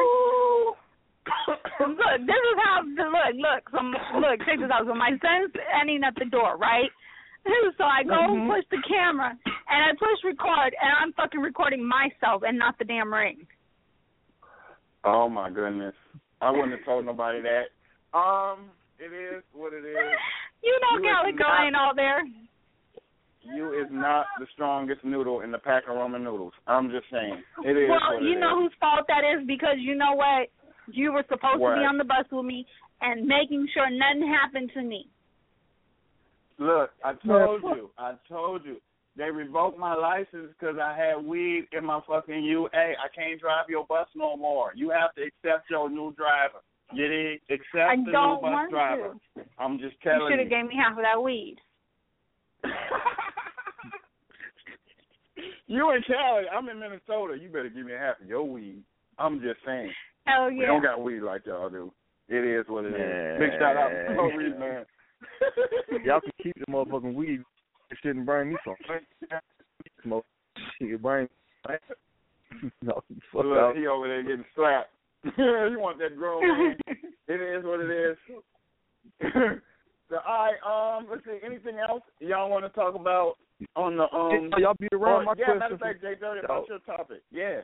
Look, this is how... Look, check this out. So my son's standing at the door, right? So I go push the camera, and I push record, and I'm fucking recording myself and not the damn ring. Oh, my goodness. I wouldn't have told nobody that. It is what it is. You know Cali girl ain't all there. You is not the strongest noodle in the pack of ramen noodles. I'm just saying. It is Well, you know whose fault that is, because you know what? You were supposed to be on the bus with me and making sure nothing happened to me. Look, I told you. They revoked my license because I had weed in my fucking UA. I can't drive your bus no more. You have to accept your new driver. You did accept the new bus driver. I'm just telling you. You should have gave me half of that weed. You in Cali. I'm in Minnesota. You better give me half of your weed. I'm just saying. Hell yeah. We don't got weed like y'all do. It is what it is. Big shout out to Slow Reed, man. Y'all can keep the motherfucking weed. It shouldn't bring me some. Smoke. It bring. No, fuck out. He over there getting slapped. You want that grown man? It is what it is. So, all right, let's see. Anything else y'all want to talk about on the y'all beat around my question. Matter of fact, J30, what's your topic? Yeah.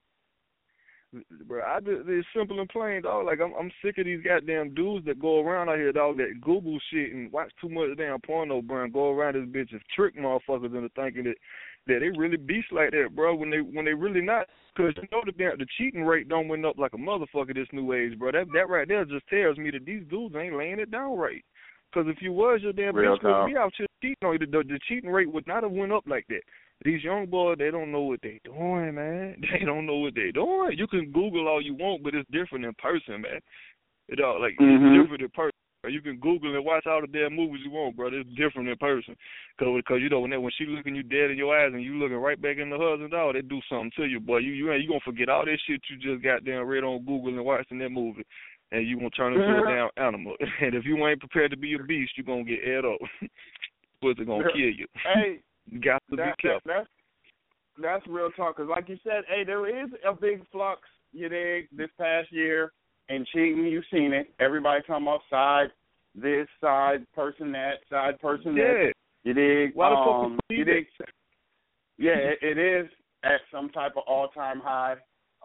Bro, it's simple and plain, dog. Like I'm sick of these goddamn dudes that go around out here, dog, that Google shit and watch too much damn porno, bro, and go around this bitch and trick motherfuckers into thinking that they really beast like that, bro, when they really not. Because you know the cheating rate don't went up like a motherfucker this new age, bro. That right there just tells me that these dudes ain't laying it down right. Because if you was, your damn bitch would be out here cheating on you. The cheating rate would not have went up like that. These young boys, they don't know what they doing, man. They don't know what they doing. You can Google all you want, but it's different in person, man. It's different in person. You can Google and watch all the damn movies you want, bro. It's different in person. Cause you know, when she looking you dead in your eyes and you looking right back in the husband, dog, they do something to you, boy. You gonna forget all that shit you just got down read on Google and watching that movie. And you gonna turn into a damn animal. And if you ain't prepared to be a beast, you gonna get ate up. Pussy gonna kill you. Hey. You got to be careful. That's real talk. Because like you said, hey, there is a big flux, you dig, this past year in cheating. You've seen it. Everybody talking about side this, side person that, side person that. You dig? You dig? Yeah, it is at some type of all-time high.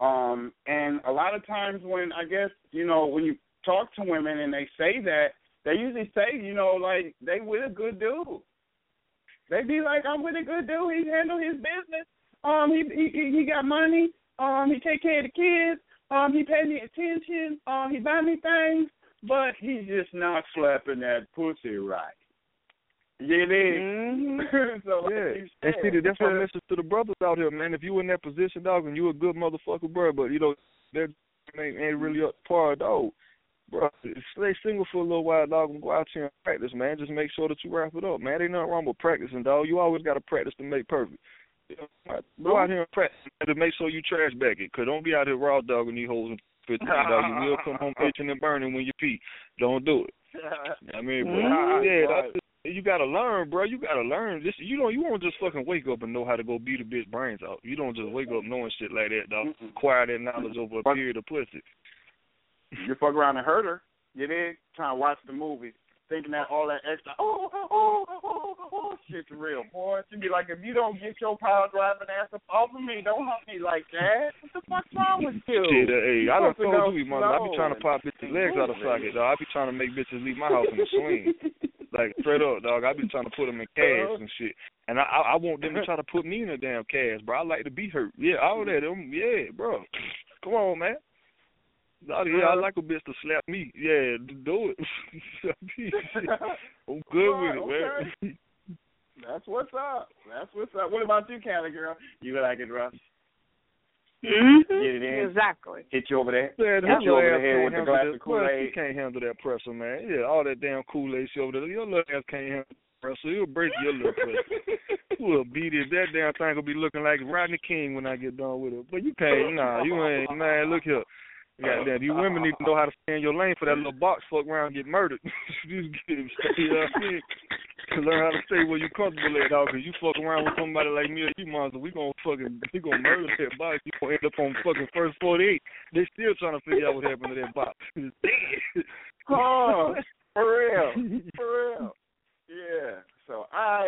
And a lot of times when, I guess, you know, when you talk to women and they say that, they usually say, you know, like, they with a good dude. They be like, I'm with a good dude. He handle his business. He got money. He take care of the kids. He pay me attention. He buy me things. But he's just not slapping that pussy right. Yeah, it is. Mm-hmm. So, yeah. And see, that's my message to the brothers out here, man. If you in that position, dog, and you a good motherfucker, bro, but, you know, that ain't really up to par, dog. Bro, stay single for a little while, dog, and go out here and practice, man. Just make sure that you wrap it up, man. Ain't nothing wrong with practicing, dog. You always got to practice to make perfect. Go out here and practice to make sure you trash bag it, because don't be out here raw dogging these hoes and 15, dog. You will come home itching and burning when you pee. Don't do it. I mean, bro, you got to learn, bro. You got to learn. You won't just fucking wake up and know how to go beat a bitch brains out. You don't just wake up knowing shit like that, dog. Acquire that knowledge over a period of pussy. You fuck around and hurt her. You dig? Trying to watch the movie, thinking that all that extra shit's real, boy. She be like, if you don't get your power driving ass up off of me, don't hump me like that. What the fuck's wrong with you? Shit, hey, I done told you, mother. I be trying to pop bitches' legs out of socket, dog. I be trying to make bitches leave my house in a swing. Like, straight up, dog. I be trying to put them in casts and shit. And I want them to try to put me in a damn cast, bro. I like to be hurt. Yeah, all that. Yeah, bro. Come on, man. I like a bitch to slap me. Yeah, do it. I'm good with it, man. That's what's up. What about you, Cali girl? You like it, Russ? Mm-hmm. Get it in. Exactly. Hit you over there. Yeah, hit you over the head with the glass of Kool-Aid. You can't handle that pressure, man. Yeah, all that damn Kool-Aid shit over there. Your little ass can't handle the pressure. You'll break your little pressure. We'll beat it. That damn thing will be looking like Rodney King when I get done with it. But you can't. Nah, you ain't. Man, look here. Goddamn, you women need to know how to stay in your lane for that little box fuck around and get murdered. You know what I mean? To learn how to stay where you comfortable at, dog, because you fuck around with somebody like me or you monster, we gonna murder that box. You gonna end up on fucking first 48. They still trying to figure out what happened to that box. Oh, for real. Yeah. So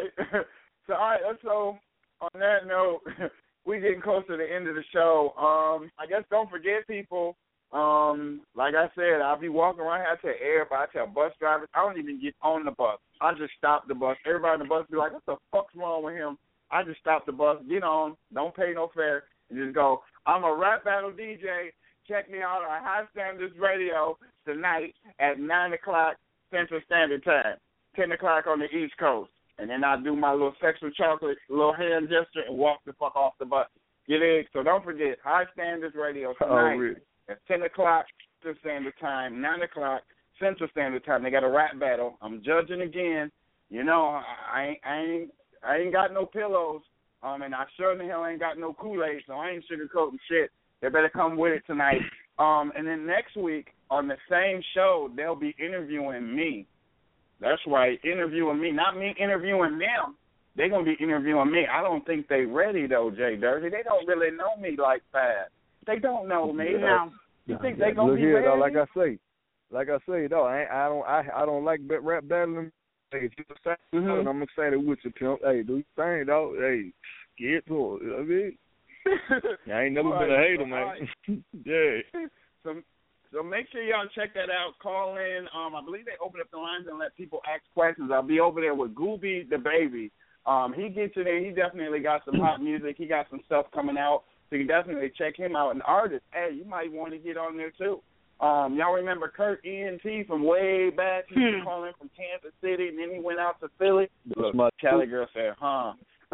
on that note, we getting close to the end of the show. I guess don't forget, people. Like I said, I'll be walking around here. I tell everybody, I tell bus drivers, I don't even get on the bus. I just stop the bus. Everybody on the bus be like, what the fuck's wrong with him? I just stop the bus, get on, don't pay no fare, and just go, I'm a rap battle DJ. Check me out on High Standards Radio tonight at 9 o'clock Central Standard Time, 10 o'clock on the East Coast. And then I do my little sexual chocolate, little hand gesture, and walk the fuck off the bus. Get in? So don't forget, High Standards Radio tonight at 10 o'clock Central Standard Time, 9 o'clock Central Standard Time. They got a rap battle. I'm judging again. You know, I ain't got no pillows, and I sure the hell ain't got no Kool-Aid, so I ain't sugarcoating shit. They better come with it tonight. And then next week on the same show, they'll be interviewing me. That's right, interviewing me, not me interviewing them. They're going to be interviewing me. I don't think they ready, though, Jay Dirty. They don't really know me like that. They don't know me. No. You think they going to be here, ready? though, like I say, though, I don't like rap battling. Hey, if you're excited, I'm excited with you, pimp. Hey, do your thing, dog. Hey, get to it. You know what I mean? I ain't never been a hater, man. Yeah. So make sure y'all check that out. Call in. I believe they open up the lines and let people ask questions. I'll be over there with Gooby the Baby. He gets it in. He definitely got some hot music. He got some stuff coming out. So you can definitely check him out. An artist, hey, you might want to get on there too. Y'all remember Kurt ENT from way back? He was calling from Kansas City, and then he went out to Philly. That's my Cali girl said, huh?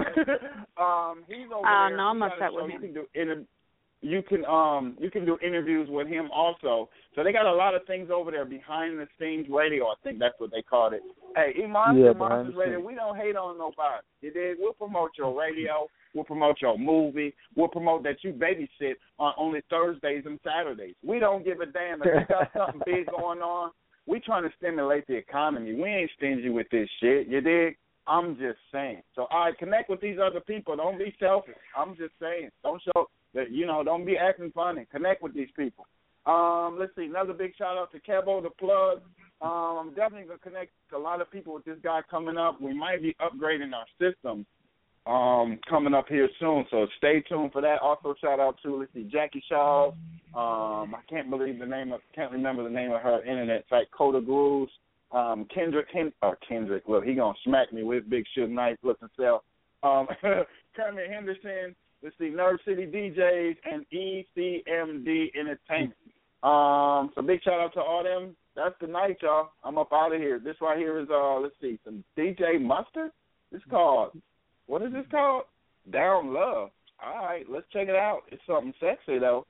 He's over there. No, I'm upset with him. You can do interviews with him also. So they got a lot of things over there, behind the scenes radio. I think that's what they called it. Hey, Monsters Radio, we don't hate on nobody. You dig? We'll promote your radio. We'll promote your movie. We'll promote that you babysit on only Thursdays and Saturdays. We don't give a damn if you got something big going on. We trying to stimulate the economy. We ain't stingy with this shit. You dig? I'm just saying. So, all right, connect with these other people. Don't be selfish. I'm just saying. Don't show that, don't be acting funny. Connect with these people. Let's see. Another big shout out to Kebo the Plug. I'm definitely going to connect a lot of people with this guy coming up. We might be upgrading our system coming up here soon, so stay tuned for that. Also, shout out to, let's see, Jackie Shaw. I can't remember the name of her internet site, Coda Grooves. Kendrick, look, he gonna smack me with big shit, nice looking self. Kermit Henderson, let's see, Nerve City DJs, and ECMD Entertainment. So big shout out to all them. That's the night, y'all. I'm up out of here. This right here is, let's see, some DJ Mustard. It's called, what is this called? Down Love. All right, let's check it out. It's something sexy, though.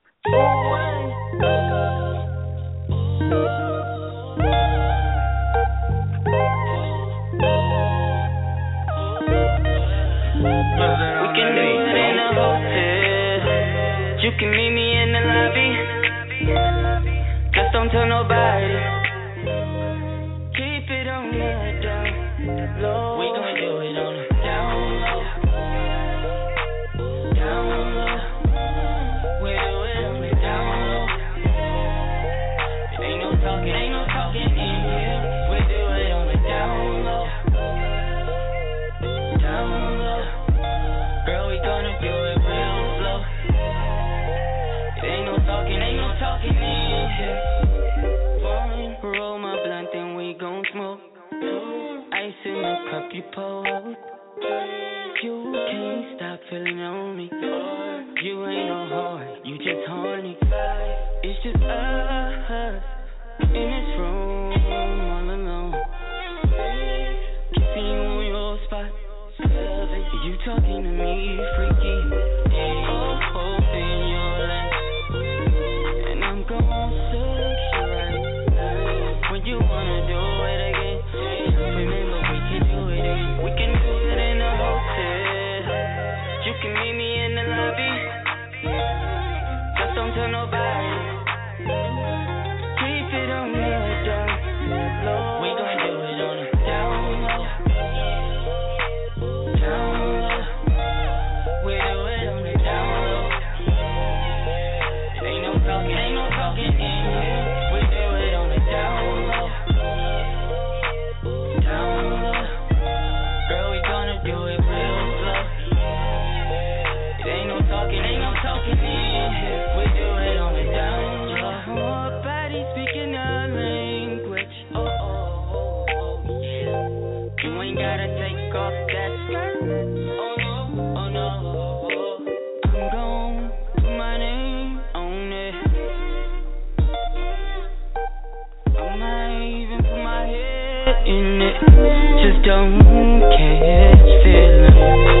We can do it in a hotel. You can meet me in the lobby. Just don't tell nobody. Keep it on the down low. We gon' do it on the down low. Down low. We do it on the down low. It ain't no talking in here. We do it on the down low. Down low. Girl, we gonna do it real slow. It ain't no talking in here. Roll my blunt and we gon' smoke. Ice in the cup you pour. You can't stop feeling on me. You ain't no whore, you just horny. It's just us in this room all alone. Kissing you on your spot. You talking to me, freaky. Open your legs, and I'm gon' search you right. When you wanna do it again, remember we can do it again. We can do it in a hotel. You can meet me in the lobby. Just don't tell nobody. Keep it on the down low. We gon' do it on the down low. Down low. We do it on the down low. It ain't no talking in here. We do it on the down low. Down low. Girl, we gonna do it real slow. It ain't no talking in here. We do it on the down low. Our body speaking our language. Oh, yeah. You ain't gotta take off that skirt. Oh no. I'm gon' put my name on it. I might even put my head in it. Just don't catch feelings.